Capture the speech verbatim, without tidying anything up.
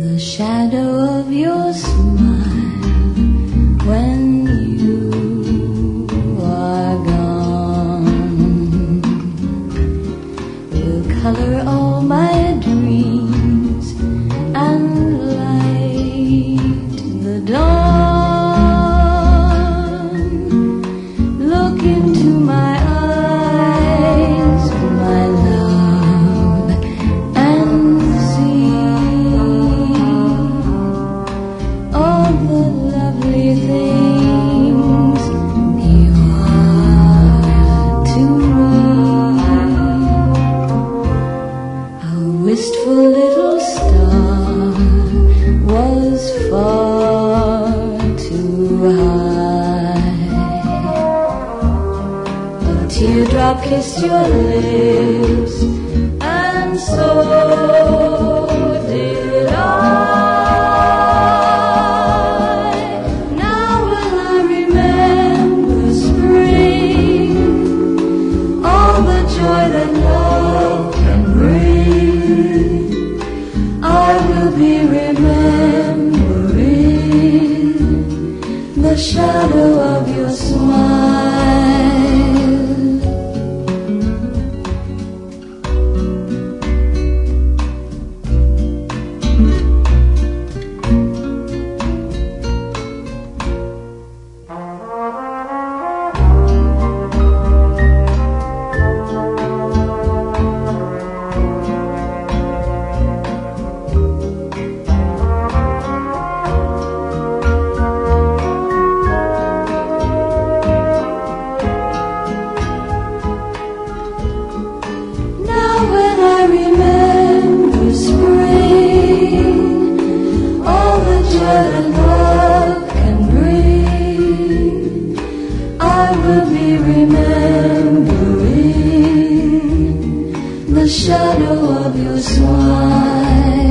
The shadow of your smile when you are gone will color all my dreams and light the dawn. Look into my eyes, my love, and all the lovely things you are to me. A wistful little star was far too high. A teardrop kissed your lips, and so did I. That love can bring, I will be remembering the shadow of your smile. That love can bring, I will be remembering the shadow of your smile.